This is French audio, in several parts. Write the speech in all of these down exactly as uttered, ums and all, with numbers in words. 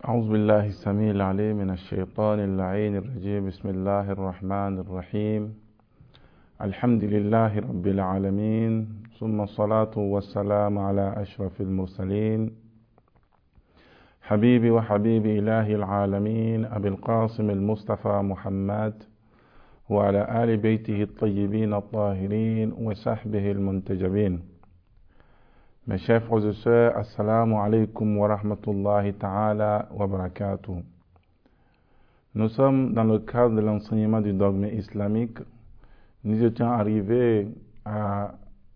أعوذ بالله السميع العليم من الشيطان اللعين الرجيم بسم الله الرحمن الرحيم الحمد لله رب العالمين ثم الصلاة والسلام على أشرف المرسلين حبيبي وحبيبي إله العالمين أبي القاسم المصطفى محمد وعلى آل بيته الطيبين الطاهرين وصحبه المنتجبين. Mes chers frères et sœurs, assalamu alaikum wa rahmatullahi ta'ala wa barakatuh. Nous sommes dans le cadre de l'enseignement du dogme islamique. Nous étions arrivés à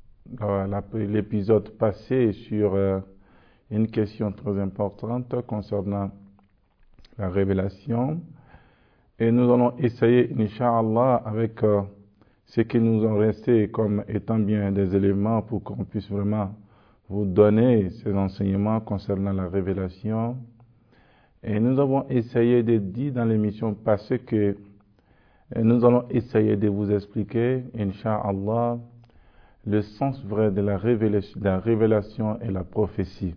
l'épisode passé sur une question très importante concernant la révélation. Et nous allons essayer, Inch'Allah, avec ce qui nous ont resté comme étant bien des éléments pour qu'on puisse vraiment vous donner ces enseignements concernant la révélation. Et nous avons essayé de dire dans l'émission passée que nous allons essayer de vous expliquer, Inch'Allah, le sens vrai de la révélation, de la révélation et la prophétie.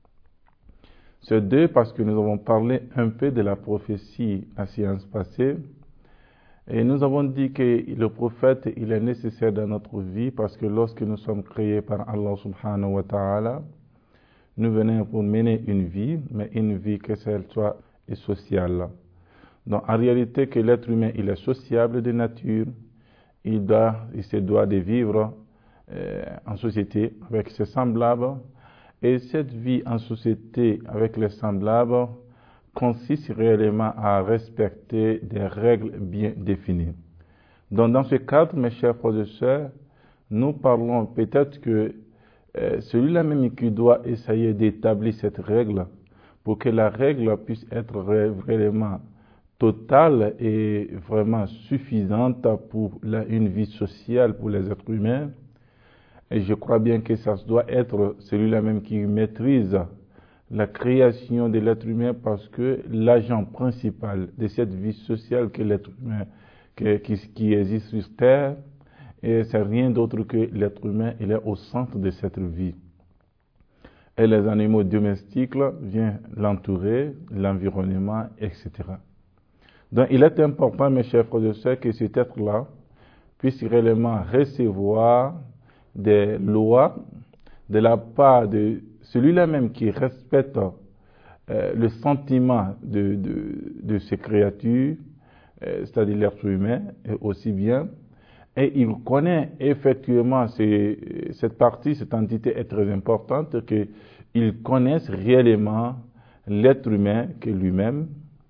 C'est deux parce que nous avons parlé un peu de la prophétie la séance passée. Et nous avons dit que le prophète, il est nécessaire dans notre vie parce que lorsque nous sommes créés par Allah subhanahu wa ta'ala, nous venons pour mener une vie, mais une vie que celle soit sociale. Donc en réalité que l'être humain, il est sociable de nature, il, doit, il se doit de vivre euh, en société avec ses semblables, et cette vie en société avec les semblables consiste réellement à respecter des règles bien définies. Donc dans ce cadre, mes chers frères et sœurs, nous parlons peut-être que euh, celui-là même qui doit essayer d'établir cette règle pour que la règle puisse être vraiment totale et vraiment suffisante pour la, une vie sociale pour les êtres humains. Et je crois bien que ça doit être celui-là même qui maîtrise la création de l'être humain parce que l'agent principal de cette vie sociale que l'être humain que, qui, qui existe sur Terre, et c'est rien d'autre que l'être humain, il est au centre de cette vie. Et les animaux domestiques viennent l'entourer, l'environnement, et cetera. Donc il est important, mes chers frères et sœurs, que cet être-là puisse réellement recevoir des lois de la part de celui-là même qui respecte euh, le sentiment de, de, de ces créatures, euh, c'est-à-dire l'être humain aussi bien, et il connaît effectivement ces, cette partie, cette entité est très importante, qu'il connaisse réellement l'être humain que lui-même,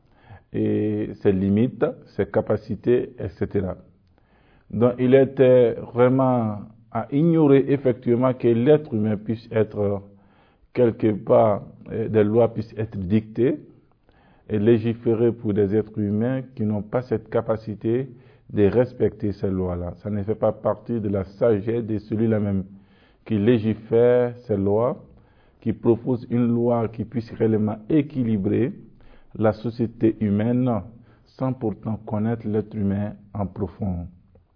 et ses limites, ses capacités, et cetera. Donc il était vraiment à ignorer effectivement que l'être humain puisse être quelque part, euh, des lois puissent être dictées et légiférées pour des êtres humains qui n'ont pas cette capacité de respecter ces lois-là. Ça ne fait pas partie de la sagesse de celui-là même qui légifère ces lois, qui propose une loi qui puisse réellement équilibrer la société humaine sans pourtant connaître l'être humain en profond.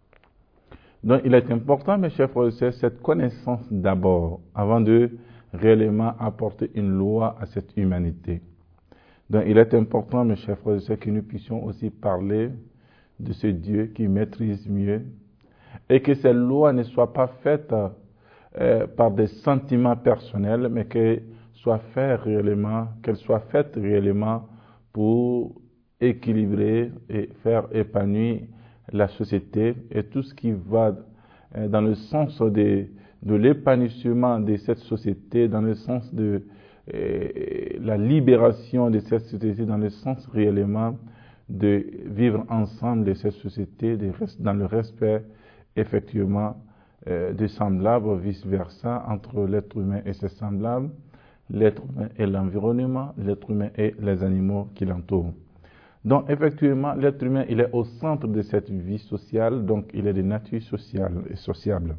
Donc il est important, mes chers frères et sœurs, cette connaissance d'abord, avant de réellement apporter une loi à cette humanité. Donc il est important, mes chers frères et sœurs, que nous puissions aussi parler de ce Dieu qui maîtrise mieux et que ces lois ne soient pas faites euh, par des sentiments personnels, mais qu'elles soient faites réellement, qu'elles soient faites réellement pour équilibrer et faire épanouir la société et tout ce qui va euh, dans le sens des de l'épanouissement de cette société, dans le sens de euh, la libération de cette société, dans le sens réellement de vivre ensemble de cette société, de, dans le respect effectivement euh, de semblables, vice-versa, entre l'être humain et ses semblables, l'être humain et l'environnement, l'être humain et les animaux qui l'entourent. Donc effectivement, l'être humain, il est au centre de cette vie sociale, donc il est de nature sociale et sociable.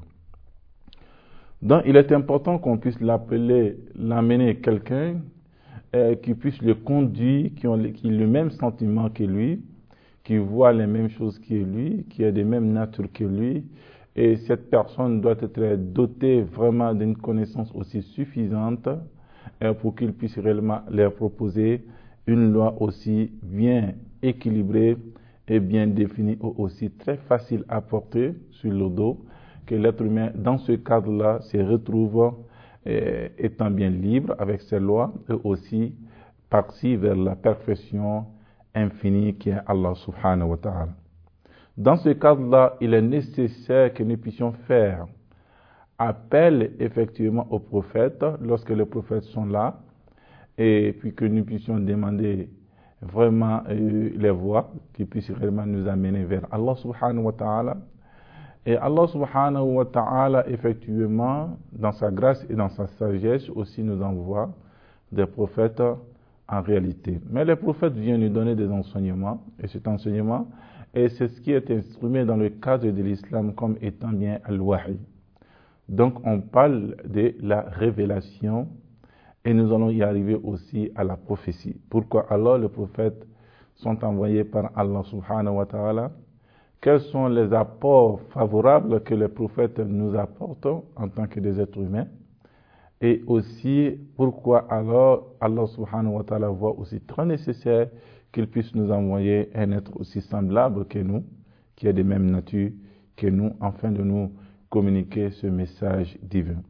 Donc, il est important qu'on puisse l'appeler, l'amener quelqu'un euh, qui puisse le conduire, qui, ont, qui a le même sentiment que lui, qui voit les mêmes choses que lui, qui a des mêmes natures que lui. Et cette personne doit être dotée vraiment d'une connaissance aussi suffisante euh, pour qu'il puisse réellement leur proposer une loi aussi bien équilibrée et bien définie, aussi très facile à porter sur le dos, que l'être humain, dans ce cadre-là, se retrouve euh, étant bien libre avec ses lois et aussi parti vers la perfection infinie qui est Allah subhanahu wa ta'ala. Dans ce cadre-là, il est nécessaire que nous puissions faire appel effectivement aux prophètes lorsque les prophètes sont là, et puis que nous puissions demander vraiment euh, les voies qui puissent réellement nous amener vers Allah subhanahu wa ta'ala. Et Allah subhanahu wa ta'ala, effectivement, dans sa grâce et dans sa sagesse aussi nous envoie des prophètes en réalité. Mais les prophètes viennent nous donner des enseignements, et cet enseignement, et c'est ce qui est instruit dans le cadre de l'islam comme étant bien al-wahi. Donc on parle de la révélation, et nous allons y arriver aussi à la prophétie. Pourquoi alors les prophètes sont envoyés par Allah subhanahu wa ta'ala? Quels sont les apports favorables que les prophètes nous apportent en tant que des êtres humains? Et aussi, pourquoi alors Allah subhanahu wa ta'ala voit aussi très nécessaire qu'il puisse nous envoyer un être aussi semblable que nous, qui est de même nature que nous, afin de nous communiquer ce message divin.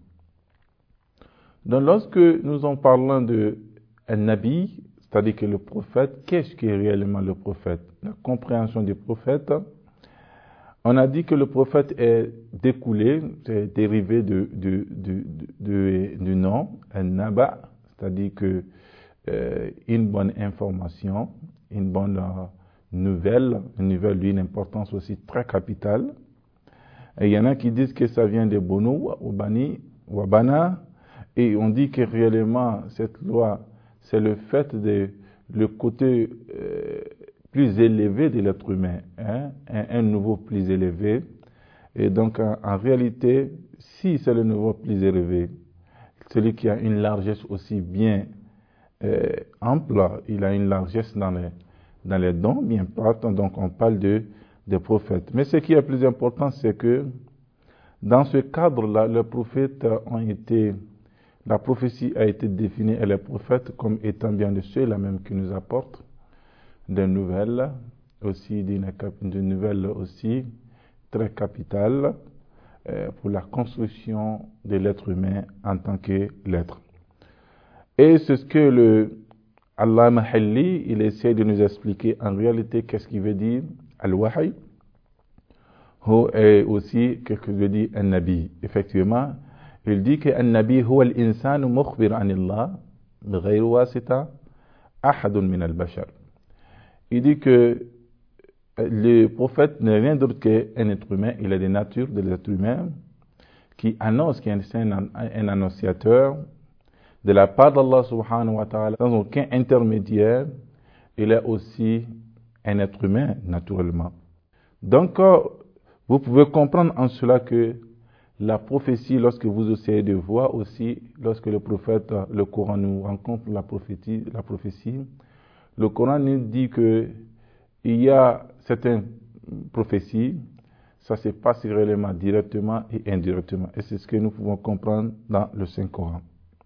Donc lorsque nous en parlons de un nabi, c'est-à-dire que le prophète, qu'est-ce qui est réellement le prophète? La compréhension du prophète, on a dit que le prophète est découlé, c'est dérivé de, de, de, de, du nom, un naba, c'est-à-dire que euh, une bonne information, une bonne euh, nouvelle, une nouvelle d'une importance aussi très capitale. Et il y en a qui disent que ça vient de Bono, ou Bani, ou Bana, et on dit que réellement cette loi, c'est le fait de le côté euh, plus élevé de l'être humain, hein, un, un niveau plus élevé. Et donc en, en réalité, si c'est le niveau plus élevé, celui qui a une largesse aussi bien euh, ample, il a une largesse dans les, dans les dons bien partant, donc on parle de, de prophètes. Mais ce qui est plus important, c'est que dans ce cadre-là, les prophètes ont été, la prophétie a été définie et les prophètes comme étant bien de ceux-là même qui nous apportent des nouvelles, aussi d'une nouvelle aussi très capitale euh, pour la construction de l'être humain en tant que l'être. Et c'est ce que le Allah Mahalli, il essaie de nous expliquer en réalité qu'est-ce qu'il veut dire al-wahi, et aussi qu'est-ce que veut dire un nabi. Effectivement, il dit que un nabi huwa al-insanu mukhbir anillah bighayri wasita ahadun min al-bashar. Il dit que le prophète n'est rien d'autre qu'un être humain, il est de nature de l'être humain qui annonce, qui est un, un annonciateur de la part d'Allah subhanahu wa ta'ala, sans aucun intermédiaire. Il est aussi un être humain, naturellement. Donc, vous pouvez comprendre en cela que la prophétie, lorsque vous essayez de voir aussi, lorsque le prophète, le Coran nous rencontre la prophétie, la prophétie, le Coran nous dit que il y a certaines prophéties, ça se passe réellement directement et indirectement. Et c'est ce que nous pouvons comprendre dans le Saint-Coran.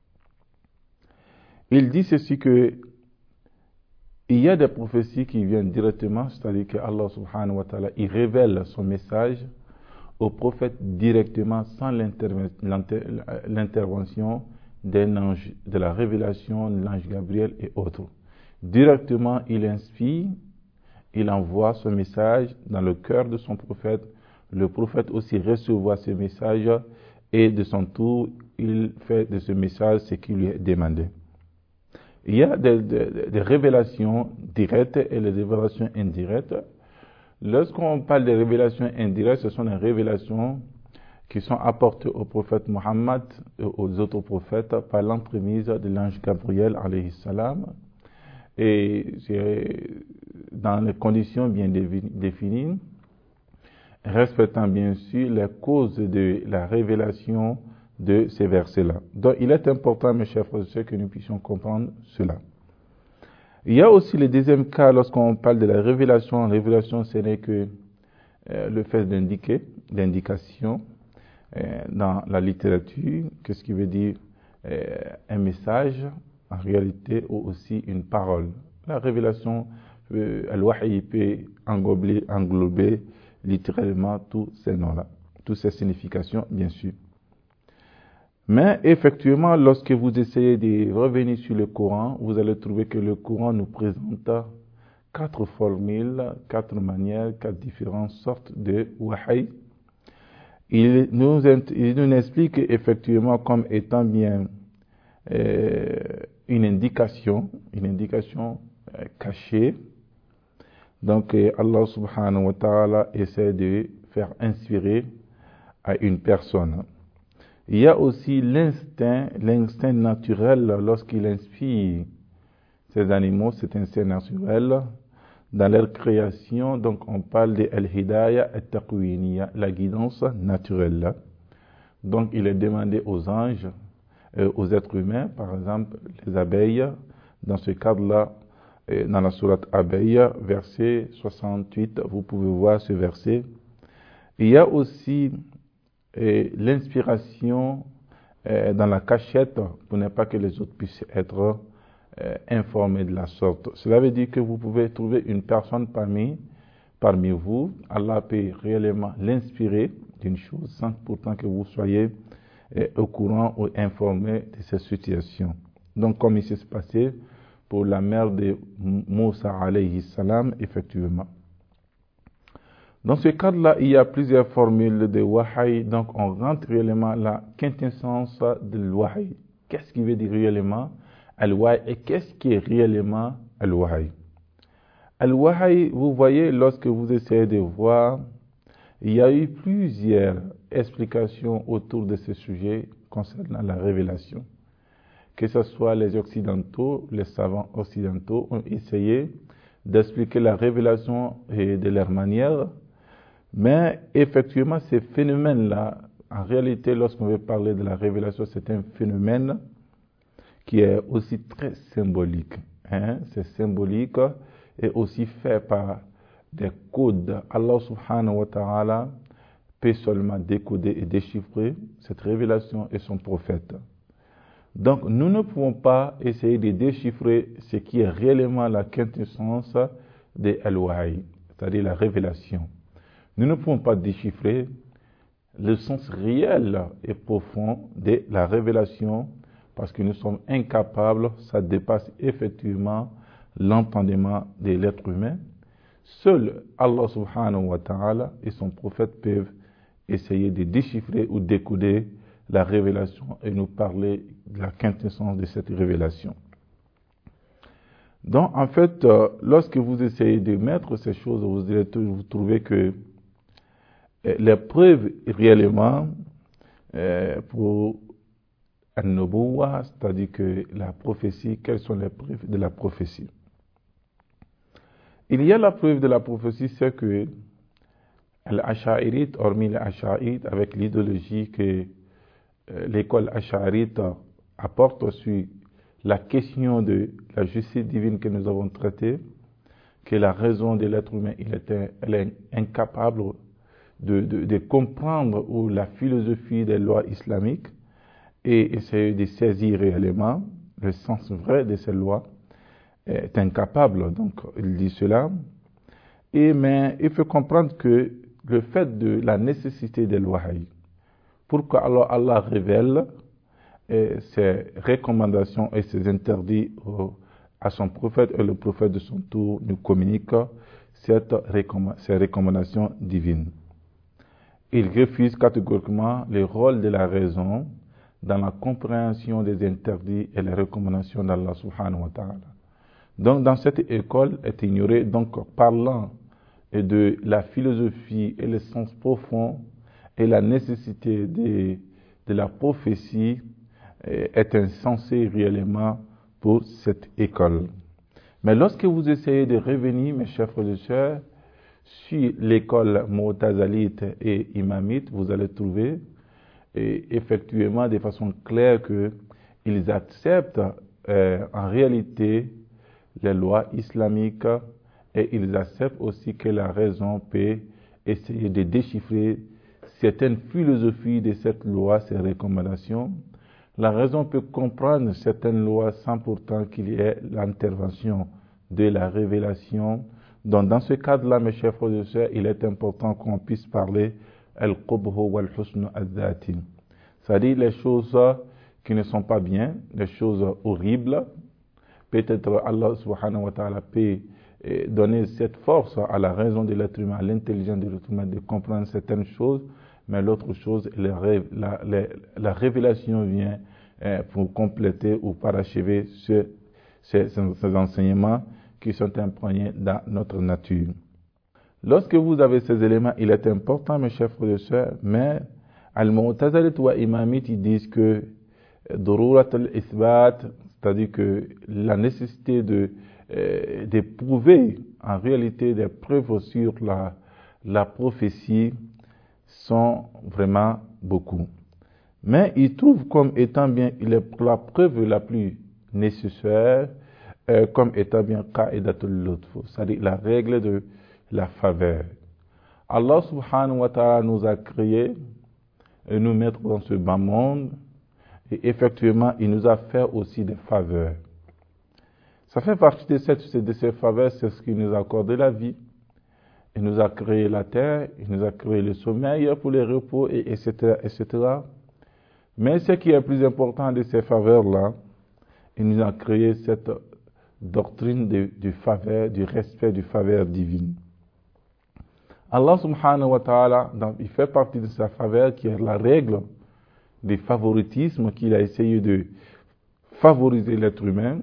Il dit ceci que il y a des prophéties qui viennent directement, c'est-à-dire que Allah subhanahu wa ta'ala, il révèle son message au prophète directement sans l'intervention d'un ange, de la révélation de l'ange Gabriel et autres. Directement, il inspire, il envoie ce message dans le cœur de son prophète. Le prophète aussi reçoit ce message et de son tour, il fait de ce message ce qui lui est demandé. Il y a des, des, des révélations directes et des révélations indirectes. Lorsqu'on parle de révélations indirectes, ce sont des révélations qui sont apportées au prophète Mohammed et aux autres prophètes par l'entremise de l'ange Gabriel alayhi salam. Et c'est dans les conditions bien définies, respectant bien sûr les causes de la révélation de ces versets-là. Donc il est important, mes chers frères et sœurs, que nous puissions comprendre cela. Il y a aussi le deuxième cas, lorsqu'on parle de la révélation. La révélation, ce n'est que euh, le fait d'indiquer, d'indication euh, dans la littérature, qu'est-ce qui veut dire euh, un message, en réalité, ou aussi une parole. La révélation, euh, al-wahy peut englober, englober littéralement tous ces noms-là, toutes ces significations, bien sûr. Mais effectivement, lorsque vous essayez de revenir sur le Coran, vous allez trouver que le Coran nous présente quatre formules, quatre manières, quatre différentes sortes de wahy. Il nous, il nous explique effectivement comme étant bien euh, une indication, une indication euh, cachée. Donc euh, Allah subhanahu wa ta'ala essaie de faire inspirer à une personne. Il y a aussi l'instinct, l'instinct naturel lorsqu'il inspire ces animaux, cet instinct naturel dans leur création. Donc on parle de al-hidaya at-taqwiniya, la guidance naturelle. Donc il est demandé aux anges, euh, aux êtres humains, par exemple les abeilles, dans ce cadre-là, euh, dans la sourate Abeille, verset soixante-huit, vous pouvez voir ce verset. Il y a aussi euh, l'inspiration euh, dans la cachette pour ne pas que les autres puissent être euh, informés de la sorte. Cela veut dire que vous pouvez trouver une personne parmi, parmi vous, Allah peut réellement l'inspirer d'une chose sans pourtant que vous soyez euh, au courant ou informé de cette situation. Donc comme il s'est passé pour la mère de Moussa alayhi salam, effectivement. Dans ce cadre-là, il y a plusieurs formules de wahy, donc on rentre réellement la quintessence de l'wahy. Qu'est-ce qui veut dire réellement al-wahy et qu'est-ce qui est réellement al-wahy? Al-wahy, vous voyez, lorsque vous essayez de voir, il y a eu plusieurs explications autour de ce sujet concernant la révélation. Que ce soit les occidentaux, les savants occidentaux ont essayé d'expliquer la révélation et de leur manière. Mais effectivement, ces phénomènes-là, en réalité, lorsqu'on veut parler de la révélation, c'est un phénomène qui est aussi très symbolique. Hein? C'est symbolique et aussi fait par des codes. Allah subhanahu wa ta'ala peut seulement décoder et déchiffrer cette révélation et son prophète. Donc, nous ne pouvons pas essayer de déchiffrer ce qui est réellement la quintessence de al-wahy, c'est-à-dire la révélation. Nous ne pouvons pas déchiffrer le sens réel et profond de la révélation parce que nous sommes incapables, ça dépasse effectivement l'entendement de l'être humain. Seul Allah subhanahu wa ta'ala et son prophète peuvent essayer de déchiffrer ou décoder la révélation et nous parler de la quintessence de cette révélation. Donc en fait, euh, lorsque vous essayez de mettre ces choses, vous allez vous trouver que les preuves réellement euh, pour an-nubuwwa, c'est-à-dire que la prophétie, quelles sont les preuves de la prophétie? Il y a la preuve de la prophétie, c'est que l'Ash'arite, hormis les Ash'arites, avec l'idéologie que euh, l'école Ash'arite apporte sur la question de la justice divine que nous avons traitée, que la raison de l'être humain, il était, elle est incapable De, de, de comprendre ou la philosophie des lois islamiques et essayer de saisir réellement le sens vrai de ces lois, est incapable. Donc, il dit cela. Et, mais il faut comprendre que le fait de la nécessité des lois, pourquoi alors Allah révèle et ses recommandations et ses interdits au, à son prophète et le prophète de son tour nous communique cette recommand, ces recommandations divines. Il refuse catégoriquement le rôle de la raison dans la compréhension des interdits et les recommandations d'Allah subhanahu wa ta'ala. Donc, dans cette école est ignoré, donc, parlant de la philosophie et le sens profond et la nécessité de, de la prophétie est insensé réellement pour cette école. Mais lorsque vous essayez de revenir, mes chers frères et sœurs, sur l'école mu'tazalite et imamite, vous allez trouver et effectivement de façon claire qu'ils acceptent euh, en réalité les lois islamiques et ils acceptent aussi que la raison peut essayer de déchiffrer certaines philosophies de cette loi, ces recommandations. La raison peut comprendre certaines lois sans pourtant qu'il y ait l'intervention de la révélation. Donc dans ce cadre-là, mes chers frères et sœurs, il est important qu'on puisse parler al-qubhu wal-husn al-dhati. C'est-à-dire les choses qui ne sont pas bien, les choses horribles. Peut-être Allah subhanahu wa ta'ala peut donner cette force à la raison de l'être humain, à l'intelligence de l'être humain de comprendre certaines choses, mais l'autre chose, la, la, la, la révélation vient pour compléter ou parachever ce, ces, ces enseignements qui sont imprégnés dans notre nature. Lorsque vous avez ces éléments, il est important, mes chers frères et sœurs, mais Al-Mu'tazilah wa Imamit, ils disent que Dururat al-Ithbat, c'est-à-dire que la nécessité de euh, d'éprouver en réalité des preuves sur la, la prophétie sont vraiment beaucoup. Mais ils trouvent comme étant bien la preuve la plus nécessaire euh, comme étant bien qa'idatul lutf, c'est-à-dire la règle de la faveur. Allah subhanahu wa ta'ala nous a créés et nous mettre dans ce bas monde. Et effectivement, il nous a fait aussi des faveurs. Ça fait partie de, cette, de ces faveurs, c'est ce qui nous a accordé la vie. Il nous a créé la terre, il nous a créé le sommeil pour les repos, et, etc., et cetera. Mais ce qui est plus important de ces faveurs-là, il nous a créé cette doctrine de, de faveur, du respect du faveur divine. Allah subhanahu wa ta'ala, il fait partie de sa faveur qui est la règle des favoritismes qu'il a essayé de favoriser l'être humain.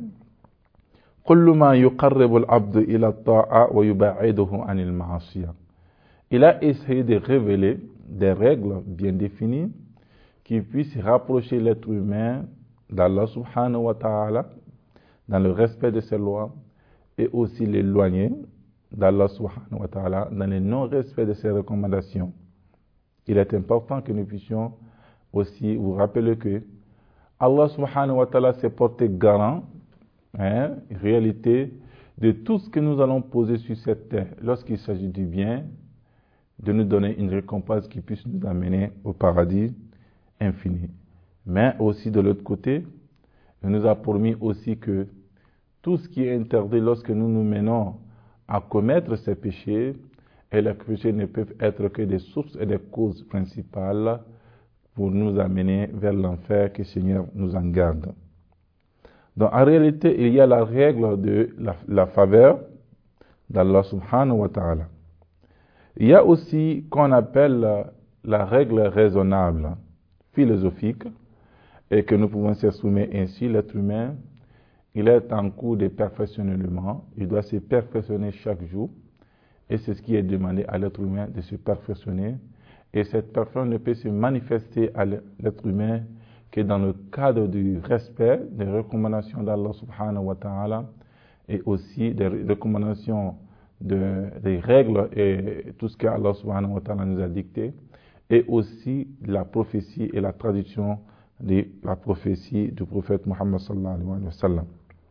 Il a essayé de révéler des règles bien définies qui puissent rapprocher l'être humain d'Allah subhanahu wa ta'ala dans le respect de ses lois et aussi l'éloigner d'Allah subhanahu wa ta'ala dans le non-respect de ses recommandations. Il est important que nous puissions aussi vous rappelez que Allah subhanahu wa ta'ala s'est porté garant, hein, en réalité, de tout ce que nous allons poser sur cette terre, lorsqu'il s'agit du bien, de nous donner une récompense qui puisse nous amener au paradis infini. Mais aussi de l'autre côté, il nous a promis aussi que tout ce qui est interdit lorsque nous nous menons à commettre ces péchés, et les péchés ne peuvent être que des sources et des causes principales pour nous amener vers l'enfer, que le Seigneur nous en garde. Donc en réalité, il y a la règle de la, la faveur d'Allah subhanahu wa ta'ala. Il y a aussi qu'on appelle la règle raisonnable, philosophique, et que nous pouvons s'assumer ainsi, l'être humain, il est en cours de perfectionnement, il doit se perfectionner chaque jour, et c'est ce qui est demandé à l'être humain de se perfectionner. Et cette personne ne peut se manifester à l'être humain que dans le cadre du respect des recommandations d'Allah subhanahu wa ta'ala et aussi des recommandations de, des règles et tout ce qu'Allah subhanahu wa ta'ala nous a dicté et aussi la prophétie et la traduction de la prophétie du prophète Muhammad sallallahu alayhi wa sallam.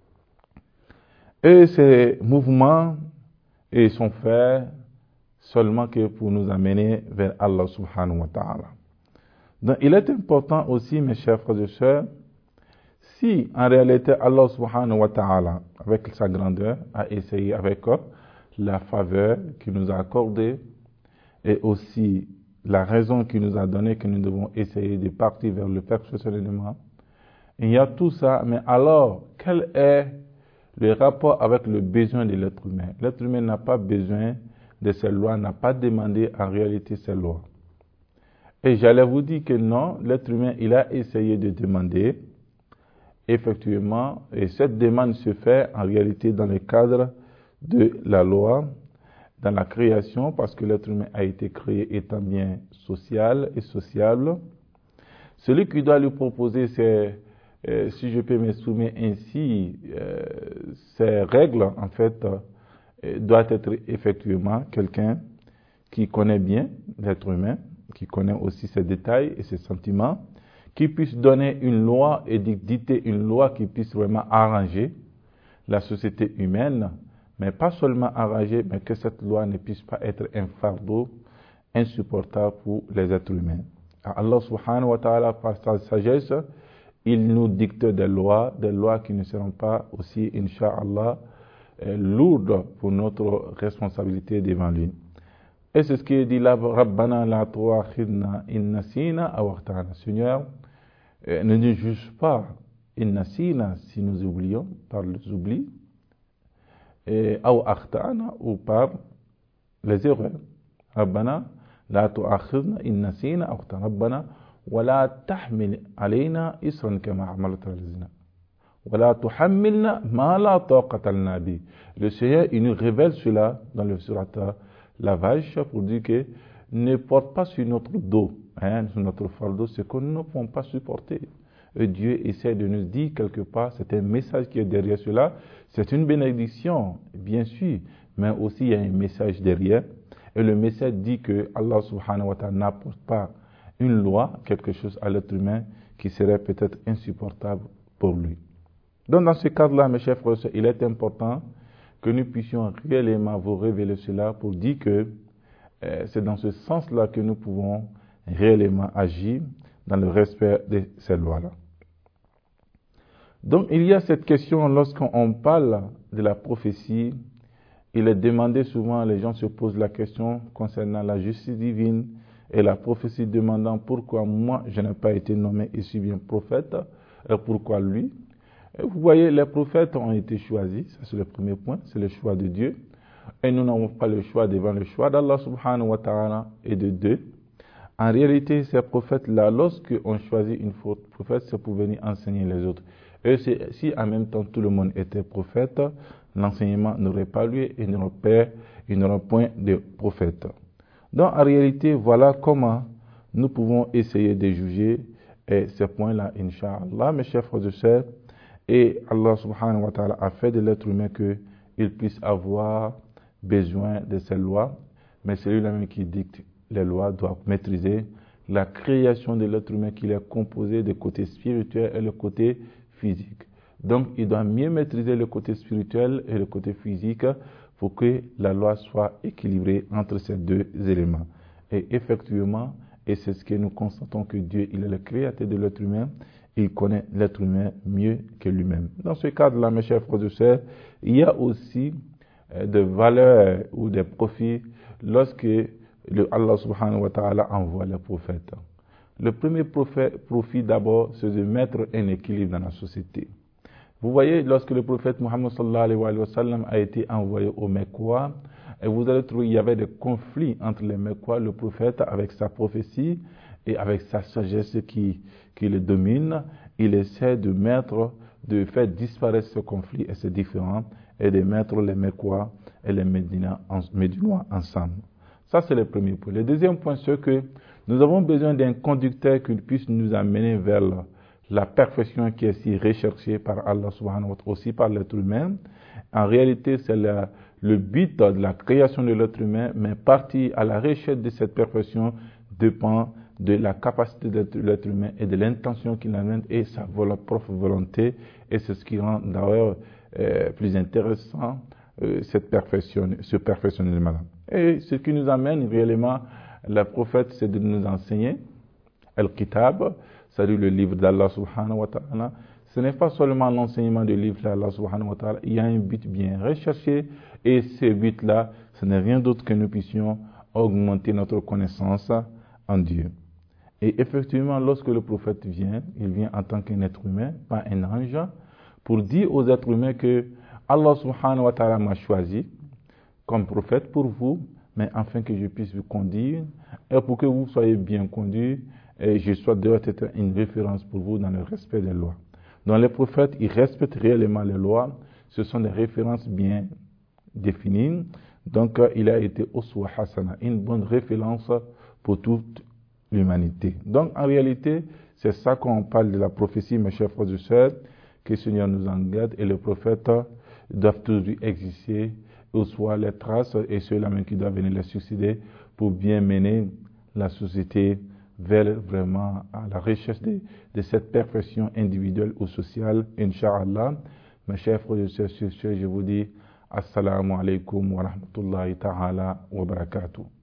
Et ces mouvements et sont faits seulement que pour nous amener vers Allah subhanahu wa ta'ala. Donc il est important aussi, mes chers frères et sœurs, si en réalité Allah subhanahu wa ta'ala, avec sa grandeur, a essayé avec la faveur qu'il nous a accordée et aussi la raison qu'il nous a donnée que nous devons essayer de partir vers le perfectionnement, il y a tout ça, mais alors quel est le rapport avec le besoin de l'être humain? L'être humain n'a pas besoin de ces lois, n'a pas demandé en réalité ces lois. Et j'allais vous dire que non, l'être humain, il a essayé de demander, effectivement, et cette demande se fait en réalité dans le cadre de la loi, dans la création, parce que l'être humain a été créé étant bien social et sociable. Celui qui doit lui proposer ces, euh, si je peux me soumettre ainsi, euh, ces règles, en fait, euh, doit être effectivement quelqu'un qui connaît bien l'être humain, qui connaît aussi ses détails et ses sentiments, qui puisse donner une loi et dicter une loi qui puisse vraiment arranger la société humaine, mais pas seulement arranger, mais que cette loi ne puisse pas être un fardeau insupportable pour les êtres humains. Allah subhanahu wa ta'ala, par sa sagesse, il nous dicte des lois, des lois qui ne seront pas aussi, incha'Allah, euh, lourde pour notre responsabilité devant lui. Et c'est ce qui dit là, Rabbana la tu'akhidna in nasina aw akhtana. Seigneur, euh, ne nous juge pas in nasina si nous oublions, par les oublis, et aw akhtana ou par les erreurs. Rabbana la tu'akhidna in nasina aw akhtana. Rabbana wa la tahmil alayna isran kama hamalat al-lazina. Wa tuhammilna ma la taqata lana bi. Le Seigneur, il nous révèle cela dans le surat la vache pour dire que ne porte pas sur notre dos, hein, sur notre fardeau, ce que nous ne pouvons pas supporter. Et Dieu essaie de nous dire quelque part, c'est un message qui est derrière cela, c'est une bénédiction, bien sûr, mais aussi il y a un message derrière. Et le message dit que Allah subhanahu wa ta'ala n'apporte pas une loi, quelque chose à l'être humain qui serait peut-être insupportable pour lui. Donc dans ce cadre-là, mes chers frères, il est important que nous puissions réellement vous révéler cela pour dire que euh, c'est dans ce sens-là que nous pouvons réellement agir dans le respect de ces lois-là. Donc il y a cette question lorsqu'on parle de la prophétie, il est demandé souvent, les gens se posent la question concernant la justice divine et la prophétie demandant pourquoi moi je n'ai pas été nommé ici bien prophète et pourquoi lui. Vous voyez, les prophètes ont été choisis, ça c'est le premier point, c'est le choix de Dieu. Et nous n'avons pas le choix devant le choix d'Allah subhanahu wa ta'ala et de deux. En réalité, ces prophètes-là, lorsqu'on choisit une faute prophète, c'est pour venir enseigner les autres. Et si en même temps tout le monde était prophète, l'enseignement n'aurait pas lieu et il n'y aurait point de prophète. Donc en réalité, voilà comment nous pouvons essayer de juger ces points-là, Inch'Allah, mes chers frères et sœurs. Et Allah subhanahu wa ta'ala a fait de l'être humain qu'il puisse avoir besoin de ces lois, mais c'est lui-même qui dicte les lois, doit maîtriser la création de l'être humain qu'il est composé du côté spirituel et le côté physique. Donc il doit mieux maîtriser le côté spirituel et le côté physique pour que la loi soit équilibrée entre ces deux éléments. Et effectivement, et c'est ce que nous constatons que Dieu, il est le créateur de l'être humain, il connaît l'être humain mieux que lui-même. Dans ce cadre-là, mes chers frères et sœurs, il y a aussi euh, des valeurs ou des profits lorsque le Allah subhanahu wa ta'ala envoie les prophètes. Le premier prophète, profit d'abord, c'est de mettre un équilibre dans la société. Vous voyez, lorsque le prophète Muhammad sallallahu alayhi wa sallam a été envoyé au Mecquois, et vous allez trouver qu'il y avait des conflits entre les Mecquois, le prophète avec sa prophétie et avec sa sagesse qui, qui le domine, il essaie de mettre, de faire disparaître ce conflit et ces différends et de mettre les Mecquois et les Médinois ensemble. Ça, c'est le premier point. Le deuxième point, c'est que nous avons besoin d'un conducteur qui puisse nous amener vers la, la perfection qui est si recherchée par Allah subhanahu wa ta'ala, aussi par l'être humain. En réalité, c'est la, le but de la création de l'être humain, mais partie à la recherche de cette perfection dépend de la capacité de l'être humain et de l'intention qu'il amène et sa propre volonté. Et c'est ce qui rend d'ailleurs euh, plus intéressant euh, cette perfection, ce perfectionnement. Et ce qui nous amène réellement, le prophète, c'est de nous enseigner Al-Kitab, c'est-à-dire le livre d'Allah subhanahu wa ta'ala. Ce n'est pas seulement l'enseignement du livre d'Allah subhanahu wa ta'ala, il y a un but bien recherché et ce but-là, ce n'est rien d'autre que nous puissions augmenter notre connaissance en Dieu. Et effectivement, lorsque le prophète vient, il vient en tant qu'un être humain, pas un ange, pour dire aux êtres humains que Allah subhanahu wa ta'ala m'a choisi comme prophète pour vous, mais afin que je puisse vous conduire et pour que vous soyez bien conduits et je sois doit être une référence pour vous dans le respect des lois. Donc les prophètes, ils respectent réellement les lois, ce sont des références bien définies, donc il a été Uswa Hasana, une bonne référence pour toute l'humanité. Donc en réalité, c'est ça qu'on parle de la prophétie, mes chers frères et sœurs, que le Seigneur nous en garde et les prophètes doivent toujours exister, ou soit les traces et ceux-là même qui doivent venir les succéder pour bien mener la société vers vraiment à la recherche de, de cette perfection individuelle ou sociale, Inch'Allah. Mes chers frères et sœurs, je vous dis Assalamu alaikum wa rahmatullahi ta'ala wa barakatuh.